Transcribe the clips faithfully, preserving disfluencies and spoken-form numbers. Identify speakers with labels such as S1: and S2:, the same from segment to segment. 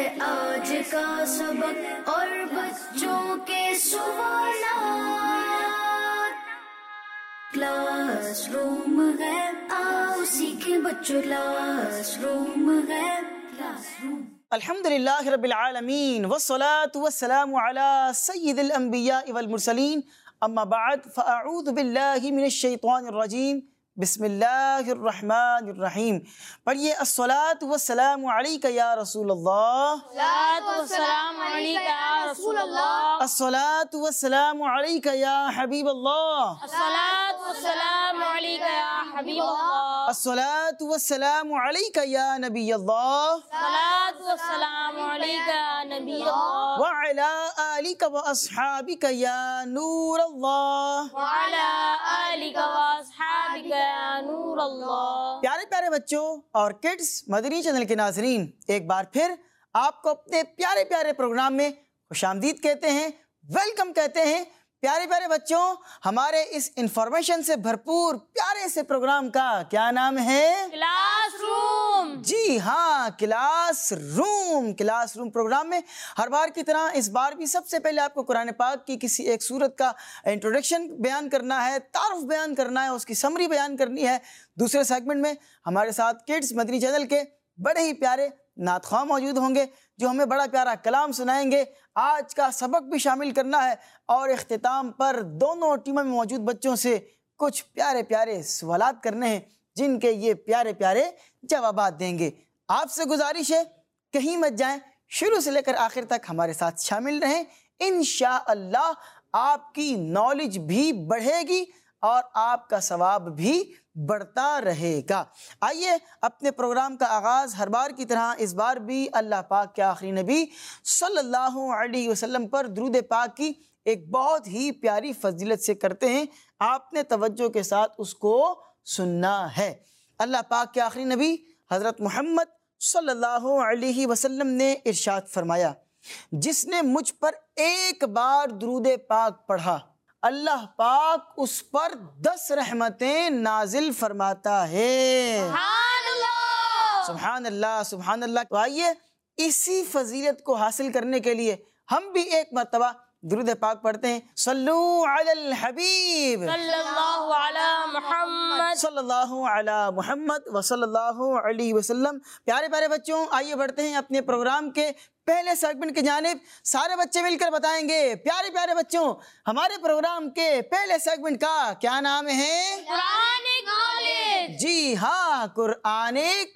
S1: آج کا سبق اور بچوں کے سوالات، کلاس روم ہے، آؤ سیکھیں بچوں، کلاس روم ہے، کلاس روم۔
S2: الحمدللہ رب العالمین والصلاة والسلام علی سید الانبیاء والمرسلین، اما بعد فاعوذ باللہ من الشیطان الرجیم، بسم اللہ الرحمن الرحیم۔ پڑھیے الصلاة والسلام علیک یا رسول اللہ،
S3: الصلاة والسلام علیک یا رسول اللہ،
S2: الصلاة والسلام علیک یا حبیب اللہ،
S3: الصلاة والسلام علیک یا حبیب اللہ،
S2: الصلاة والسلام علیک یا نبی اللہ،
S3: الصلاة والسلام علیک یا نبی اللہ،
S2: وعلی آلک واصحابک یا نور اللہ۔
S3: وعلی آلک واصحابک یا نور اللہ۔
S2: پیارے پیارے بچوں اور کڈز مدنی چینل کے ناظرین، ایک بار پھر آپ کو اپنے پیارے پیارے پروگرام میں خوش آمدید کہتے ہیں، ویلکم کہتے ہیں۔ پیارے پیارے بچوں، ہمارے اس انفارمیشن سے بھرپور پیارے سے پروگرام کا کیا نام ہے؟
S3: Class room.
S2: جی ہاں، classroom. Classroom program میں ہر بار کی طرح اس بار بھی سب سے پہلے آپ کو قرآن پاک کی کسی ایک سورت کا انٹروڈکشن بیان کرنا ہے، تعارف بیان کرنا ہے، اس کی سمری بیان کرنی ہے۔ دوسرے سیگمنٹ میں ہمارے ساتھ کڈز مدنی چینل کے بڑے ہی پیارے نعت خواہ موجود ہوں گے جو ہمیں بڑا پیارا کلام سنائیں گے، آج کا سبق بھی شامل کرنا ہے، اور اختتام پر دونوں ٹیموں میں موجود بچوں سے کچھ پیارے پیارے سوالات کرنے ہیں جن کے یہ پیارے پیارے جوابات دیں گے۔ آپ سے گزارش ہے کہیں مت جائیں، شروع سے لے کر آخر تک ہمارے ساتھ شامل رہیں، انشاءاللہ آپ کی نالج بھی بڑھے گی اور آپ کا ثواب بھی بڑھتا رہے گا۔ آئیے اپنے پروگرام کا آغاز ہر بار کی طرح اس بار بھی اللہ پاک کے آخری نبی صلی اللہ علیہ وسلم پر درود پاک کی ایک بہت ہی پیاری فضیلت سے کرتے ہیں۔ آپ نے توجہ کے ساتھ اس کو سننا ہے۔ اللہ پاک کے آخری نبی حضرت محمد صلی اللہ علیہ وسلم نے ارشاد فرمایا، جس نے مجھ پر ایک بار درود پاک پڑھا، اللہ پاک اس پر دس رحمتیں نازل فرماتا ہے۔
S3: سبحان اللہ،
S2: سبحان اللہ، سبحان اللہ۔ تو آئیے اسی فضیلت کو حاصل کرنے کے لیے ہم بھی ایک مرتبہ درود پاک پڑھتے ہیں۔ صلو علی الحبیب
S3: صلی اللہ علی محمد،
S2: صلی اللہ علی محمد وصلی اللہ علیہ وسلم۔ پیارے پیارے بچوں، آئیے بڑھتے ہیں اپنے پروگرام کے پہلے سیگمنٹ کی جانب۔ سارے بچے مل کر بتائیں گے، پیارے پیارے بچوں، ہمارے پروگرام کے پہلے سیگمنٹ کا کیا نام ہے؟
S3: Quranic knowledge.
S2: جی ہاں، قرآنک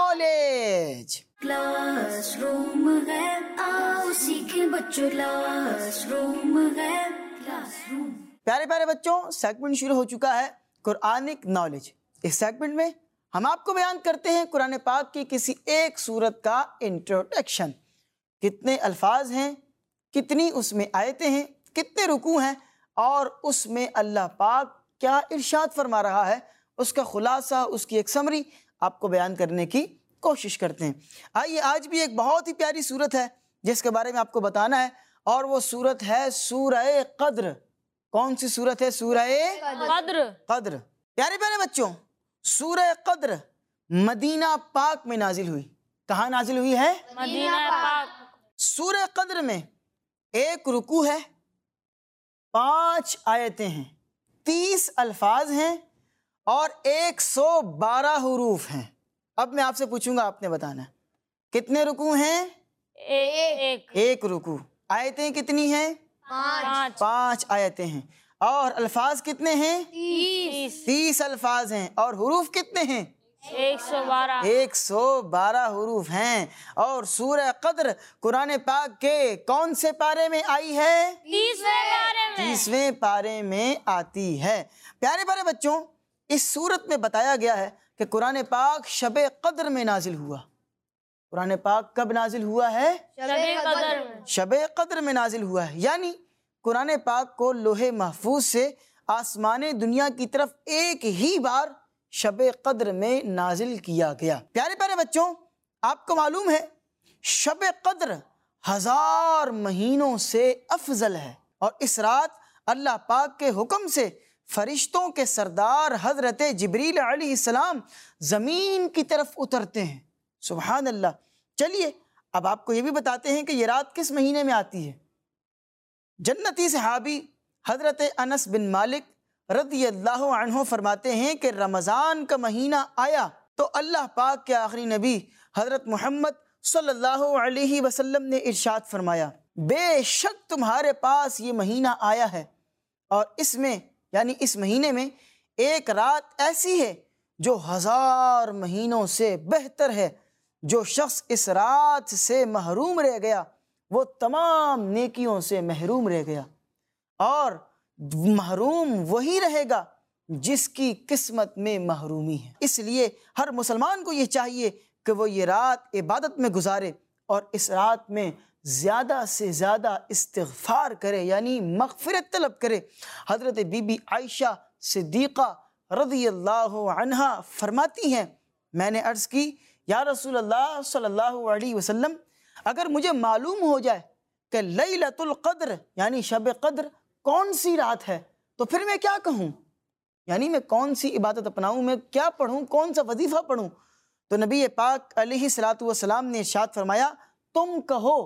S2: نالج۔
S1: کلاس روم ہے، آؤ سیکھیں بچوں، کلاس روم ہے، کلاس روم۔
S2: پیارے پیارے بچوں، سیگمنٹ شروع ہو چکا ہے قرآنک نالج۔ اس سیگمنٹ میں ہم آپ کو بیان کرتے ہیں قرآن پاک کی کسی ایک سورت کا انٹروڈکشن۔ کتنے الفاظ ہیں، کتنی اس میں آیتیں ہیں، کتنے رکوع ہیں، اور اس میں اللہ پاک کیا ارشاد فرما رہا ہے، اس کا خلاصہ، اس کی ایک سمری آپ کو بیان کرنے کی کوشش کرتے ہیں۔ آئیے آج بھی ایک بہت ہی پیاری سورت ہے جس کے بارے میں آپ کو بتانا ہے، اور وہ سورت ہے سورہ قدر۔ کون سی سورت ہے؟ سورہ
S3: قدر۔
S2: قدر۔ پیارے پیارے بچوں، سورہ قدر مدینہ پاک میں نازل ہوئی۔ کہاں نازل ہوئی ہے؟
S3: مدینہ پاک۔
S2: سورہ قدر میں ایک رکوع ہے، پانچ آیتیں ہیں، تیس الفاظ ہیں، اور ایک سو بارہ حروف ہیں۔ اب میں آپ سے پوچھوں گا، آپ نے بتانا ہے کتنے رکوع ہیں؟
S3: ایک۔
S2: ایک رکوع۔ آیتیں کتنی ہیں؟
S3: پانچ۔
S2: پانچ آیتیں ہیں، اور الفاظ کتنے ہیں؟
S3: تیس۔
S2: تیس الفاظ ہیں، اور حروف کتنے ہیں؟
S3: ایک سو بارہ۔
S2: ایک سو بارہ حروف ہیں۔ اور سورہ قدر قرآن پاک کے کون سے پارے میں آئی ہے؟
S3: تیسویں پارے میں۔
S2: تیسویں پارے میں آتی ہے۔ پیارے پیارے بچوں، اس سورت میں بتایا گیا ہے کہ قرآن پاک شب قدر میں نازل ہوا۔ قرآن پاک کب نازل ہوا ہے؟
S3: شب قدر میں۔
S2: شب قدر میں نازل ہوا ہے، یعنی قرآن پاک کو لوح محفوظ سے آسمان دنیا کی طرف ایک ہی بار شب قدر میں نازل کیا گیا۔ پیارے پیارے بچوں، آپ کو معلوم ہے شب قدر ہزار مہینوں سے افضل ہے، اور اس رات اللہ پاک کے حکم سے فرشتوں کے سردار حضرت جبریل علیہ السلام زمین کی طرف اترتے ہیں۔ سبحان اللہ۔ چلیے اب آپ کو یہ بھی بتاتے ہیں کہ یہ رات کس مہینے میں آتی ہے۔ جنتی صحابی حضرت انس بن مالک رضی اللہ عنہ فرماتے ہیں کہ رمضان کا مہینہ آیا تو اللہ پاک کے آخری نبی حضرت محمد صلی اللہ علیہ وسلم نے ارشاد فرمایا، بے شک تمہارے پاس یہ مہینہ آیا ہے اور اس میں یعنی اس مہینے میں ایک رات ایسی ہے جو ہزار مہینوں سے بہتر ہے۔ جو شخص اس رات سے محروم رہ گیا وہ تمام نیکیوں سے محروم رہ گیا، اور محروم وہی رہے گا جس کی قسمت میں محرومی ہے۔ اس لیے ہر مسلمان کو یہ چاہیے کہ وہ یہ رات عبادت میں گزارے اور اس رات میں زیادہ سے زیادہ استغفار کرے، یعنی مغفرت طلب کرے۔ حضرت بی بی عائشہ صدیقہ رضی اللہ عنہا فرماتی ہیں، میں نے عرض کی یا رسول اللہ صلی اللہ علیہ وسلم، اگر مجھے معلوم ہو جائے کہ لیلۃ القدر یعنی شب قدر کون سی رات ہے تو پھر میں کیا کہوں، یعنی میں کون سی عبادت اپناؤں، میں کیا پڑھوں، کون سا وظیفہ پڑھوں؟ تو نبی پاک علیہ الصلاۃ والسلام نے ارشاد فرمایا، تم کہو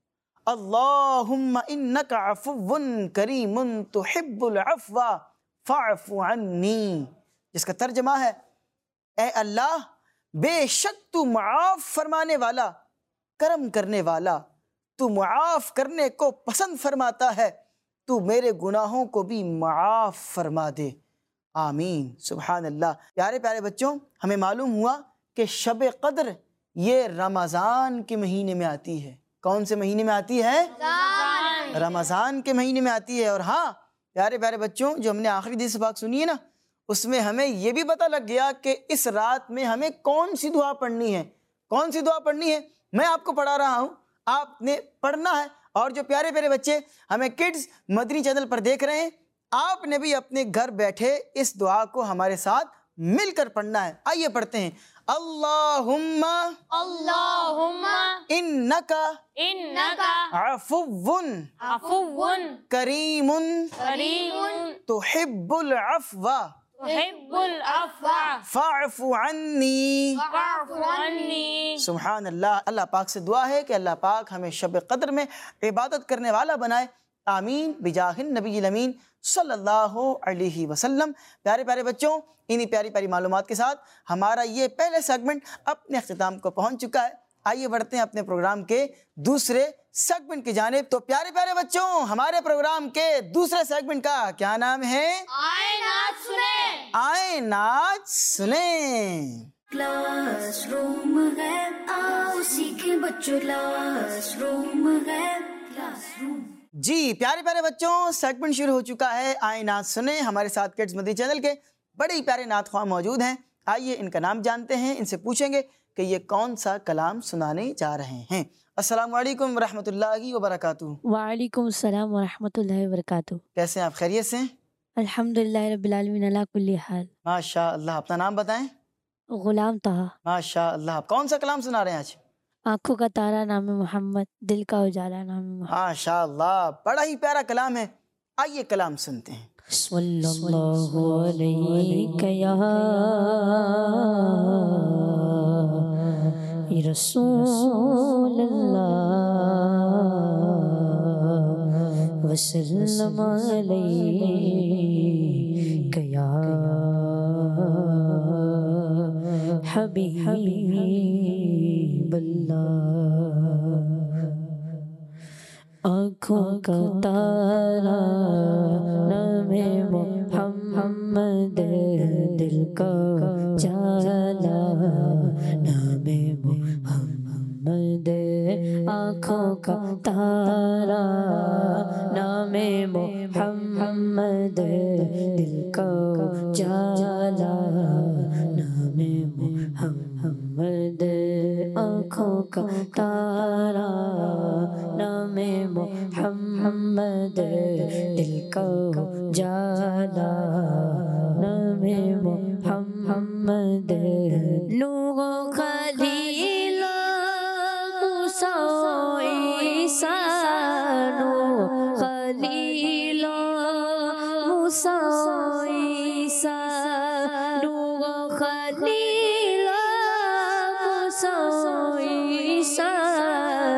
S2: اللہم انک عفو کریم تحب العفو فاعف عنی، جس کا ترجمہ ہے، اے اللہ بے شک تو معاف فرمانے والا، کرم کرنے والا، تو معاف کرنے کو پسند فرماتا ہے، تو میرے گناہوں کو بھی معاف فرما دے، آمین۔ سبحان اللہ۔ پیارے پیارے بچوں، ہمیں معلوم ہوا کہ شب قدر یہ رمضان کے مہینے میں آتی ہے۔ کون سے مہینے میں آتی ہے؟ رمضان رمضان کے مہینے میں آتی ہے۔ اور ہاں پیارے پیارے بچوں، جو ہم نے آخری حدیث پاک سنی ہے نا، اس میں ہمیں یہ بھی پتہ لگ گیا کہ اس رات میں ہمیں کون سی دعا پڑھنی ہے۔ کون سی دعا پڑھنی ہے میں آپ کو پڑھا رہا ہوں، آپ نے پڑھنا ہے۔ اور جو پیارے پیارے بچے ہمیں کڈز مدنی چینل پر دیکھ رہے ہیں، آپ نے بھی اپنے گھر بیٹھے اس دعا کو ہمارے ساتھ مل کر پڑھنا ہے۔ آئیے پڑھتے ہیں، اللہم
S3: اللہم
S2: انکا
S3: انکا
S2: عفو
S3: عفو
S2: کریم
S3: کریم
S2: تحب العفو
S3: تحب العفو
S2: فاعف عنی۔
S3: فاعف عنی۔
S2: سبحان اللہ۔ اللہ پاک سے دعا ہے کہ اللہ پاک ہمیں شب قدر میں عبادت کرنے والا بنائے، آمین بجاہ النبی الامین صلی اللہ علیہ وسلم۔ پیارے پیارے بچوں، انہی پیاری پیاری معلومات کے ساتھ ہمارا یہ پہلے سیگمنٹ اپنے اختتام کو پہنچ چکا ہے۔ آئیے بڑھتے ہیں اپنے پروگرام کے دوسرے سیگمنٹ کی جانب۔ تو پیارے پیارے بچوں، ہمارے پروگرام کے دوسرے سیگمنٹ کا کیا نام ہے؟
S3: آئے نعت سنیں۔
S2: آئے نعت سنیں۔
S1: کلاس روم ہے، آؤ سیکھیں بچوں، کلاس روم ہے، کلاس روم۔
S2: جی پیارے پیارے بچوں، سیگمنٹ شروع ہو چکا ہے، آئے نعت سنیں۔ ہمارے ساتھ کڈز مدنی چینل کے بڑے ہی پیارے نعت خواہ موجود ہیں۔ آئیے ان کا نام جانتے ہیں، ان سے پوچھیں گے کہ یہ کون سا کلام سنانے جا رہے ہیں۔ السلام علیکم ورحمۃ اللہ وبرکاتہ۔
S4: وعلیکم السلام ورحمۃ اللہ وبرکاتہ۔
S2: کیسے ہیں آپ؟ خیریت سے ہیں؟
S4: الحمدللہ رب العالمین علی کل حال۔
S2: ماشاء اللہ۔ اپنا نام بتائیں۔
S4: غلام طہا۔
S2: ماشاء اللہ۔ کون سا کلام سنا رہے ہیں آج؟
S4: آنکھوں کا تارا نام محمد، دل کا اجالا نام محمد۔
S2: ماشاء اللہ، بڑا ہی پیارا کلام ہے۔ آئیے کلام سنتے ہیں۔
S4: صلی اللہ علیہ یا رسول اللہ وسلم علیہ یا حبیب اللہ۔ آنکھوں کا تارا نام محمد، دل کا جالا نام محمد۔ آنکھوں کا تارا نام محمد، دل کا جالا نام محمد۔ آنکھوں کا تارا نام محمد، دل کا جالا نام محمد۔ نوح خلیل موسیٰ عیسیٰ، نوح خلیل موسیٰ عیسیٰ، نوح خلیل موسیٰ عیسیٰ،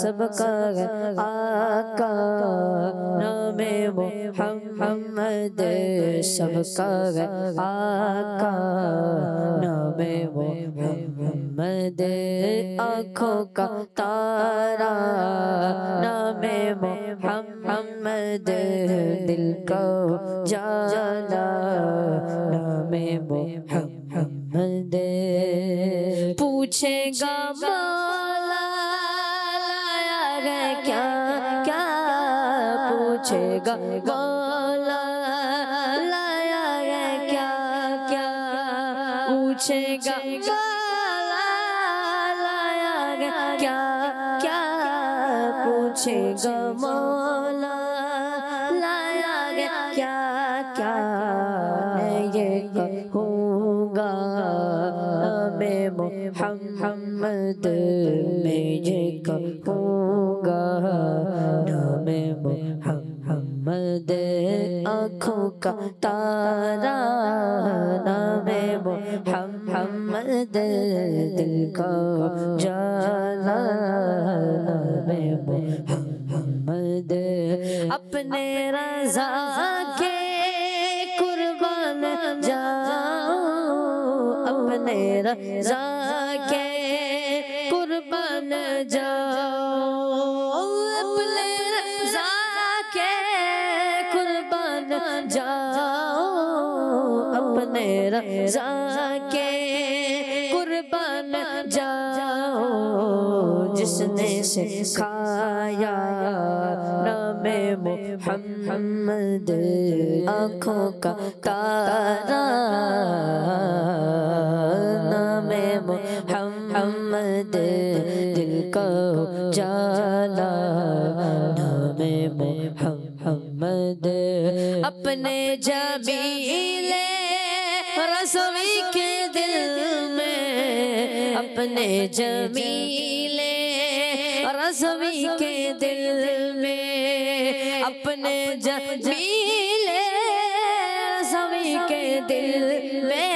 S4: سب کا آقا نام محمد سب کا آقا نام محمد آنکھوں کا تارا نام محمد دل کا جالا نام محمد پوچھے گا مولا لایا ہے کیا کیا پوچھے گا مولا لایا ہے کیا کیا پوچھے گا مولا لایا ہے کیا کیا پوچھے گا مولا لایا ہے کیا کیا میں یہ کہوں گا میں محمد میں یہ کہوں گا نام محمد آنکھوں کا تارا نام محمد دل کا جالا نام محمد اپنے رضا کے قربان جاؤ اپنے رضا کے قربان جاؤ اپنے رضا کے قربان جاؤ اپنے رضا کے قربان جاؤ جس نے سکھایا نام محمد آنکھوں کا تارا نام محمد دل کا جالا نام محمد اپنے جمیل رسوی کے دل میں اپنے جمیل رسوی کے دل میں اپنے جمیل رسوی کے دل میں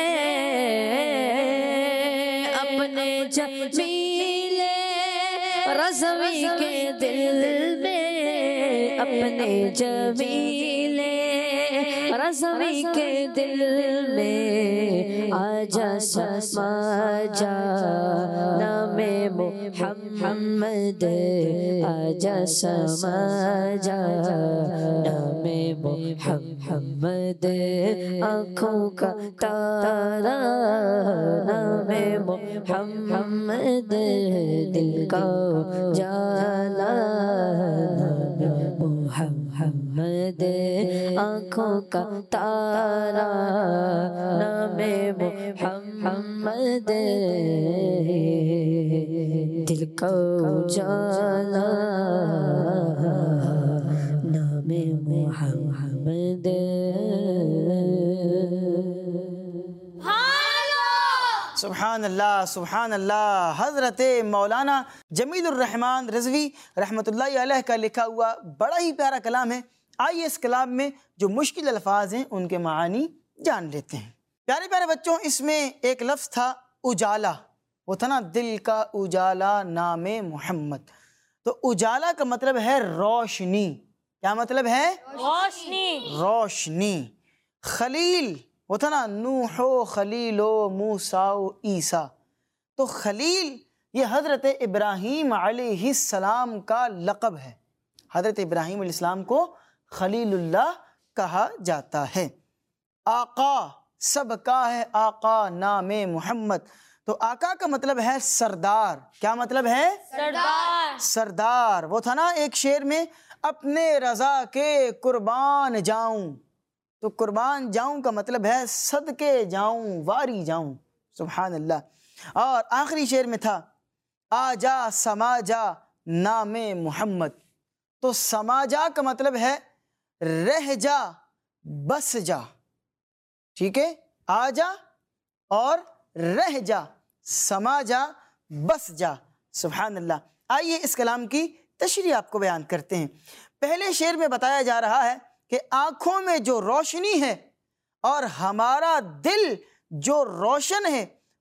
S4: اپنے جمیل رسوی کے دل میں اپنے جمیل رسوی کے دل میں آجا سما جا نام محمد آجا سما جا نام محمد آنکھوں کا تارا نام محمد دل کا جالا نام محمد آنکھوں کا تارا نام محمد دل کا جالا نام محمد
S2: سبحان اللہ سبحان اللہ. حضرت مولانا جمیل الرحمن رضوی رحمۃ اللہ علیہ کا لکھا ہوا بڑا ہی پیارا کلام ہے. آئیے اس کلام میں جو مشکل الفاظ ہیں ان کے معانی جان لیتے ہیں. پیارے پیارے بچوں، اس میں ایک لفظ تھا اجالا، وہ تھا نا دل کا اجالا نام محمد. تو اجالا کا مطلب ہے روشنی. کیا مطلب ہے؟
S3: روشنی.
S2: روشنی. خلیل، وہ تھا نا نوح و خلیل و موسیٰ و عیسیٰ. تو خلیل یہ حضرت ابراہیم علیہ السلام کا لقب ہے. حضرت ابراہیم علیہ السلام کو خلیل اللہ کہا جاتا ہے. آقا، سب کا ہے آقا نام محمد. تو آقا کا مطلب ہے سردار. کیا مطلب ہے؟
S3: سردار.
S2: سردار. وہ تھا نا ایک شعر میں اپنے رضا کے قربان جاؤں. تو قربان جاؤں کا مطلب ہے صدقے جاؤں، واری جاؤں. سبحان اللہ. اور آخری شعر میں تھا آجا سماجا نام محمد. تو سماجا کا مطلب ہے رہ جا، بس جا. ٹھیک ہے، آجا اور رہ جا، سماجا بس جا. سبحان اللہ. آئیے اس کلام کی تشریح آپ کو بیان کرتے ہیں. پہلے شعر میں بتایا جا رہا ہے کہ آنکھوں میں جو روشنی ہے اور ہمارا دل جو روشن ہے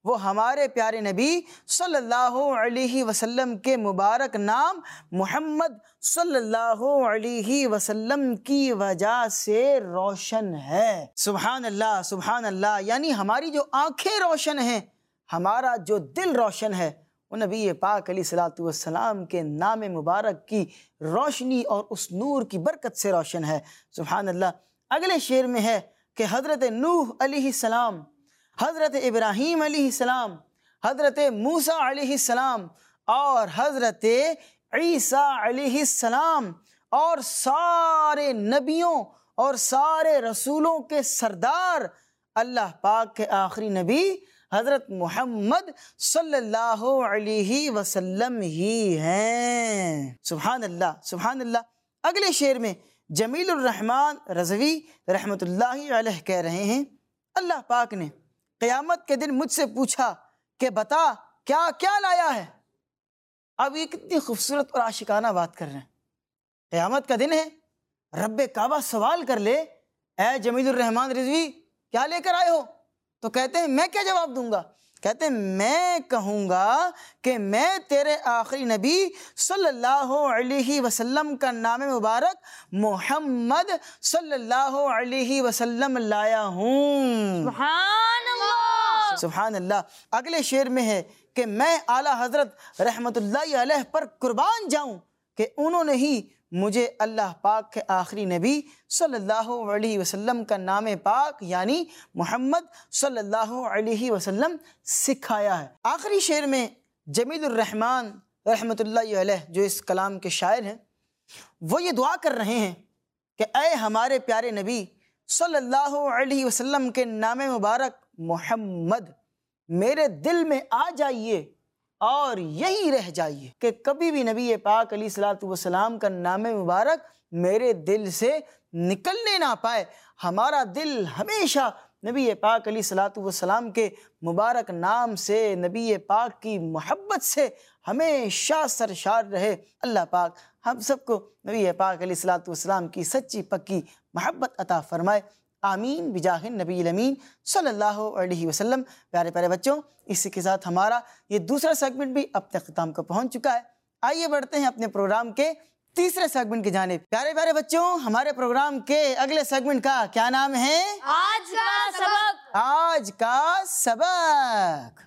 S2: وہ ہمارے پیارے نبی صلی اللہ علیہ وسلم کے مبارک نام محمد صلی اللہ علیہ وسلم کی وجہ سے روشن ہے۔ سبحان اللہ سبحان اللہ، یعنی ہماری جو آنکھیں روشن ہیں، ہمارا جو دل روشن ہے، وہ نبی پاک علیہ الصلوۃ والسلام کے نام مبارک کی روشنی اور اس نور کی برکت سے روشن ہے۔ سبحان اللہ۔ اگلے شعر میں ہے کہ حضرت نوح علیہ السلام، حضرت ابراہیم علیہ السلام، حضرت موسیٰ علیہ السلام اور حضرت عیسیٰ علیہ السلام اور سارے نبیوں اور سارے رسولوں کے سردار اللہ پاک کے آخری نبی حضرت محمد صلی اللہ علیہ وسلم ہی ہیں۔ سبحان اللہ سبحان اللہ۔ اگلے شعر میں جمیل الرحمن رضوی رحمۃ اللہ علیہ کہہ رہے ہیں، اللہ پاک نے قیامت کے دن مجھ سے پوچھا کہ بتا کیا کیا لایا ہے۔ اب یہ کتنی خوبصورت اور عاشقانہ بات کر رہے ہیں۔ قیامت کا دن ہے، رب کعبہ سوال کر لے، اے جمیل الرحمن رضوی کیا لے کر آئے ہو؟ تو کہتے ہیں میں کیا جواب دوں گا؟ کہتے ہیں میں کہوں گا کہ میں تیرے آخری نبی صلی اللہ علیہ وسلم کا نام مبارک محمد صلی اللہ علیہ وسلم لایا ہوں۔
S3: سبحان اللہ
S2: سبحان اللہ۔ اگلے شعر میں ہے کہ میں اعلیٰ حضرت رحمت اللہ علیہ پر قربان جاؤں کہ انہوں نے ہی مجھے اللہ پاک کے آخری نبی صلی اللہ علیہ وسلم کا نام پاک یعنی محمد صلی اللہ علیہ وسلم سکھایا ہے۔ آخری شعر میں جمیل الرحمن رحمت اللہ علیہ جو اس کلام کے شاعر ہیں، وہ یہ دعا کر رہے ہیں کہ اے ہمارے پیارے نبی صلی اللہ علیہ وسلم کے نام مبارک محمد، میرے دل میں آ جائیے اور یہی رہ جائیے کہ کبھی بھی نبی پاک علیہ الصلوۃ والسلام کا نام مبارک میرے دل سے نکلنے نہ پائے۔ ہمارا دل ہمیشہ نبی پاک علیہ الصلوۃ والسلام کے مبارک نام سے، نبی پاک کی محبت سے ہمیشہ سرشار رہے۔ اللہ پاک ہم سب کو نبی پاک علیہ الصلوۃ والسلام کی سچی پکی محبت عطا فرمائے، آمین بجاہ نبی الامین صلی اللہ علیہ وسلم۔ پیارے پیارے بچوں، اسی کے ساتھ ہمارا یہ دوسرا سیگمنٹ بھی اپنے اختتام کو پہنچ چکا ہے۔ آئیے بڑھتے ہیں اپنے پروگرام کے تیسرے سیگمنٹ کی جانب۔ پیارے پیارے بچوں، ہمارے پروگرام کے اگلے سیگمنٹ کا کیا نام ہے؟
S3: آج کا سبق۔
S2: آج کا سبق۔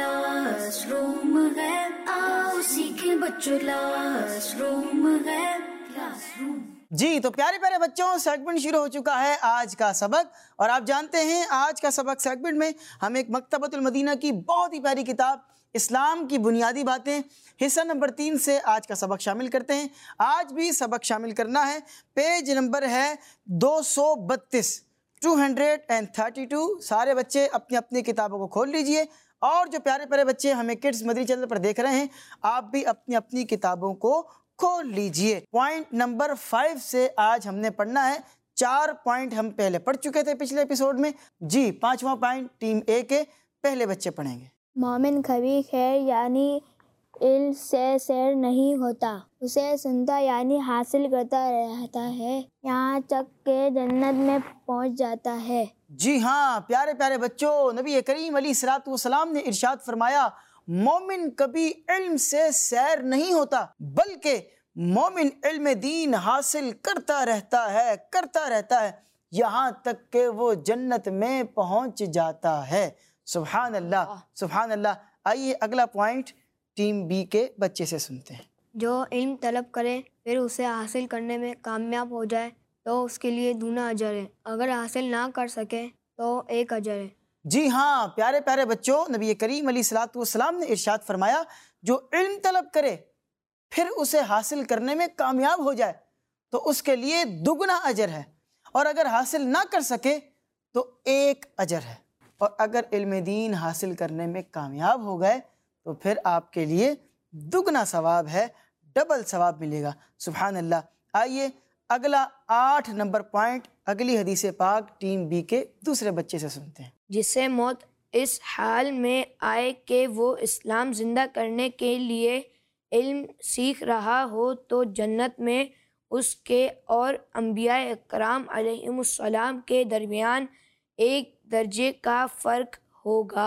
S1: کلاس روم ہے، آؤ سیکھیں بچوں، کلاس روم ہے، کلاس روم۔
S2: جی تو پیارے پیارے بچوں، سیگمنٹ شروع ہو چکا ہے آج کا سبق، اور آپ جانتے ہیں آج کا سبق سیگمنٹ میں ہم ایک مکتبۃ المدینہ کی بہت ہی پیاری کتاب اسلام کی بنیادی باتیں حصہ نمبر تین سے آج کا سبق شامل کرتے ہیں۔ آج بھی سبق شامل کرنا ہے، پیج نمبر ہے دو سو بتیس، two hundred and thirty two. سارے بچے اپنی اپنی کتابوں کو کھول لیجئے، اور جو پیارے پیارے بچے ہمیں کڈز مدری چینل پر دیکھ رہے ہیں، آپ بھی اپنی اپنی کتابوں کو کھول لیجئے۔ پوائنٹ نمبر فائیو سے آج ہم نے پڑھنا ہے۔ چار پوائنٹ ہم پہلے پڑھ چکے تھے پچھلے ایپیسوڈ میں۔ جی پانچواں پوائنٹ ٹیم اے کے پہلے بچے پڑھیں گے۔
S4: مومن کبھی خیر یعنی علم سے سیر نہیں ہوتا، اسے سنتا یعنی حاصل کرتا رہتا ہے، یہاں تک کہ جنت میں پہنچ جاتا ہے۔
S2: جی ہاں پیارے پیارے بچوں، نبی کریم علیہ الصلوۃ والسلام نے ارشاد فرمایا، مومن کبھی علم سے سیر نہیں ہوتا بلکہ مومن علم دین حاصل کرتا رہتا ہے کرتا رہتا ہے یہاں تک کہ وہ جنت میں پہنچ جاتا ہے۔ سبحان اللہ سبحان اللہ۔ آئیے اگلا پوائنٹ ٹیم بی کے بچے سے سنتے ہیں۔
S5: جو علم طلب کرے پھر اسے حاصل کرنے میں کامیاب ہو جائے تو اس کے لیے دونا اجر ہے، اگر حاصل نہ کر سکے تو ایک اجر ہے۔
S2: جی ہاں پیارے پیارے بچوں، نبی کریم علیہ الصلوۃ والسلام نے ارشاد فرمایا، جو علم طلب کرے پھر اسے حاصل کرنے میں کامیاب ہو جائے تو اس کے لیے دگنا اجر ہے، اور اگر حاصل نہ کر سکے تو ایک اجر ہے، اور اگر علم دین حاصل کرنے میں کامیاب ہو گئے تو پھر آپ کے لیے دگنا ثواب ہے، ڈبل ثواب ملے گا۔ سبحان اللہ۔ آئیے اگلا آٹھ نمبر پوائنٹ اگلی حدیث پاک ٹیم بی کے دوسرے بچے سے سنتے ہیں۔
S5: جس سے موت اس حال میں آئے کہ وہ اسلام زندہ کرنے کے لیے علم سیکھ رہا ہو تو جنت میں اس کے اور انبیاء اکرام علیہم السلام کے درمیان ایک درجے کا فرق ہوگا۔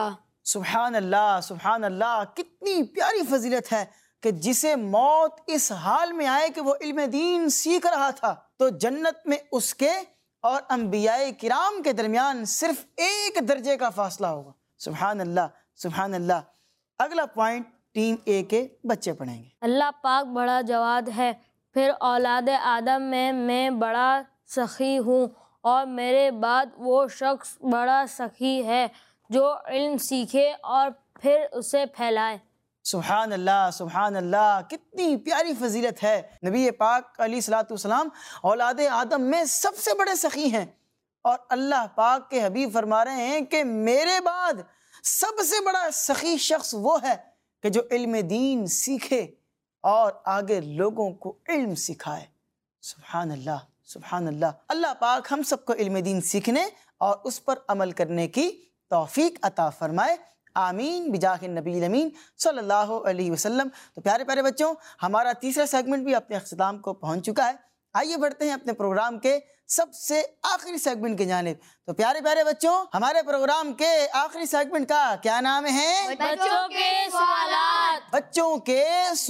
S2: سبحان اللہ سبحان اللہ، کتنی پیاری فضیلت ہے کہ جسے موت اس حال میں آئے کہ وہ علم دین سیکھ رہا تھا تو جنت میں اس کے اور انبیاء کرام کے درمیان صرف ایک درجے کا فاصلہ ہوگا۔ سبحان اللہ سبحان اللہ۔ اگلا پوائنٹ ٹیم اے کے بچے پڑھیں گے۔
S3: اللہ پاک بڑا جواد ہے، پھر اولاد آدم میں میں بڑا سخی ہوں، اور میرے بعد وہ شخص بڑا سخی ہے جو علم سیکھے اور پھر اسے پھیلائے۔
S2: سبحان اللہ سبحان اللہ، کتنی پیاری فضیلت ہے۔ نبی پاک علیہ الصلوۃ والسلام اولاد آدم میں سب سے بڑے سخی ہیں، اور اللہ پاک کے حبیب فرما رہے ہیں کہ میرے بعد سب سے بڑا سخی شخص وہ ہے کہ جو علم دین سیکھے اور آگے لوگوں کو علم سکھائے۔ سبحان اللہ سبحان اللہ۔ اللہ پاک ہم سب کو علم دین سیکھنے اور اس پر عمل کرنے کی توفیق عطا فرمائے، آمین بجاہ النبی الامین صلی اللہ علیہ وسلم۔ تو پیارے پیارے بچوں، ہمارا تیسرا سیگمنٹ بھی اپنے اختتام کو پہنچ چکا ہے۔ آئیے بڑھتے ہیں اپنے پروگرام کے سب سے آخری سیگمنٹ کی جانب۔ تو پیارے پیارے بچوں، ہمارے پروگرام کے آخری سیگمنٹ کا کیا نام ہے؟
S3: بچوں کے سوالات۔
S2: بچوں کے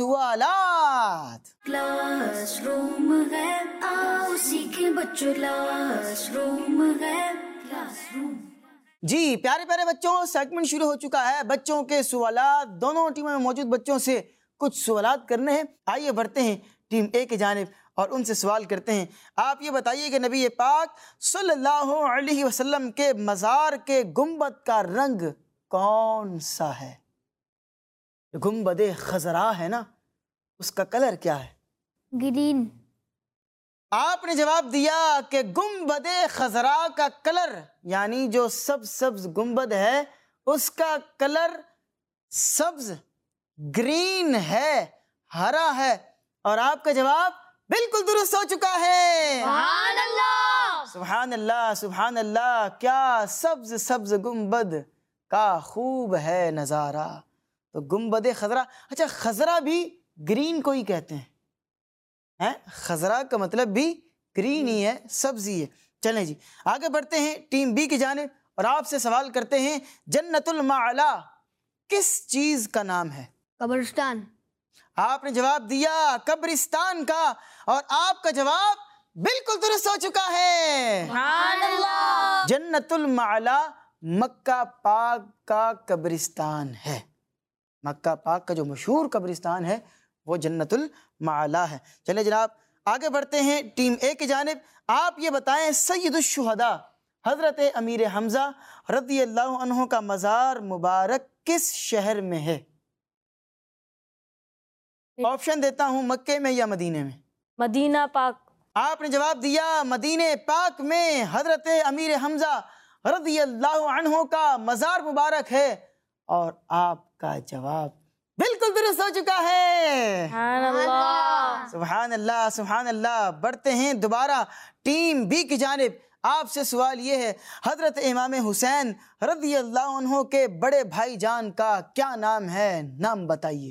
S2: سوالات۔
S1: کلاس روم ہے، آؤ سیکھیں بچوں، کلاس روم ہے، کلاس روم۔
S2: جی پیارے پیارے بچوں، سیگمنٹ شروع ہو چکا ہے بچوں کے سوالات۔ دونوں ٹیموں میں موجود بچوں سے کچھ سوالات کرنے ہیں۔ آئیے بڑھتے ہیں ٹیم اے کی جانب اور ان سے سوال کرتے ہیں۔ آپ یہ بتائیے کہ نبی پاک صلی اللہ علیہ وسلم کے مزار کے گنبد کا رنگ کون سا ہے؟ گنبد خضرا ہے نا، اس کا کلر کیا ہے؟
S4: گرین۔
S2: آپ نے جواب دیا کہ گنبد خضرا کا کلر، یعنی جو سبز سبز گنبد ہے اس کا کلر سبز گرین ہے، ہرا ہے، اور آپ کا جواب بالکل درست ہو چکا ہے۔
S3: سبحان اللہ
S2: سبحان اللہ سبحان اللہ، کیا سبز سبز گنبد کا خوب ہے نظارہ۔ تو گنبد خضرا، اچھا خضرا بھی گرین کو ہی کہتے ہیں، ہیں خضرا کا مطلب بھی گرین ہی ہے، سبزی ہے۔ چلیں جی آگے بڑھتے ہیں ٹیم بی کی جانب اور آپ سے سوال کرتے ہیں، جنت المعلا کس چیز کا نام ہے؟
S4: قبرستان۔
S2: آپ نے جواب دیا قبرستان کا، اور آپ کا جواب بالکل درست ہو چکا ہے۔
S3: سبحان اللہ۔
S2: جنت المعلا مکہ پاک کا قبرستان ہے۔ مکہ پاک کا جو مشہور قبرستان ہے وہ جنت المعلا ہے۔ چلے جناب آگے بڑھتے ہیں ٹیم اے کی جانب۔ آپ یہ بتائیں سید الشہداء حضرت امیر حمزہ رضی اللہ عنہ کا مزار مبارک کس شہر میں ہے؟ آپشن دیتا ہوں، مکے میں یا مدینے میں؟
S3: مدینہ پاک۔
S2: آپ نے جواب دیا مدینہ پاک میں حضرت امیر حمزہ رضی اللہ عنہ کا مزار مبارک ہے، اور آپ کا جواب بالکل درست ہو چکا ہے۔
S3: سبحان اللہ۔
S2: سبحان اللہ سبحان اللہ۔ بڑھتے ہیں دوبارہ ٹیم بی کی جانب۔ آپ سے سوال یہ ہے، حضرت امام حسین رضی اللہ عنہ کے بڑے بھائی جان کا کیا نام ہے؟ نام بتائیے۔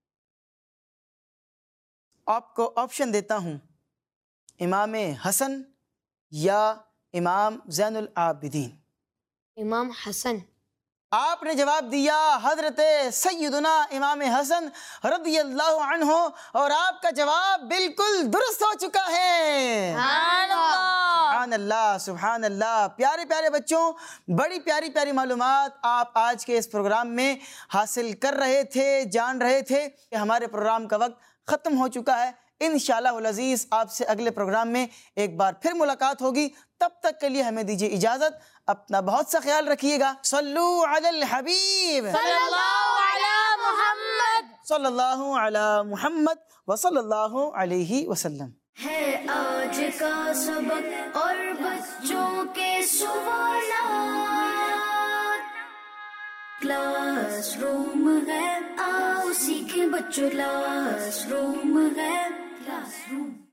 S2: آپ کو آپشن دیتا ہوں، امام حسن یا امام زین العابدین؟
S5: امام حسن۔
S2: آپ نے جواب دیا حضرت سیدنا امام حسن رضی اللہ عنہ، اور آپ کا جواب بالکل درست ہو چکا ہے۔
S3: سبحان اللہ۔
S2: سبحان اللہ سبحان اللہ۔ پیارے پیارے بچوں، بڑی پیاری پیاری معلومات آپ آج کے اس پروگرام میں حاصل کر رہے تھے، جان رہے تھے کہ ہمارے پروگرام کا وقت ختم ہو چکا ہے۔ انشاءاللہ العزیز آپ سے اگلے پروگرام میں ایک بار پھر ملاقات ہوگی، تب تک کے لیے ہمیں دیجیے اجازت، اپنا بہت سا خیال رکھیے گا۔ صلو علی الحبیب
S3: صلی اللہ علی محمد۔
S2: صلی اللہ علی محمد وصلی اللہ علیہ وسلم۔
S1: ہے آج کا سبق اور بچوں کے سوالات، کلاس روم ہے، آؤ سیکھیں بچوں، کلاس روم ہے، کلاس روم۔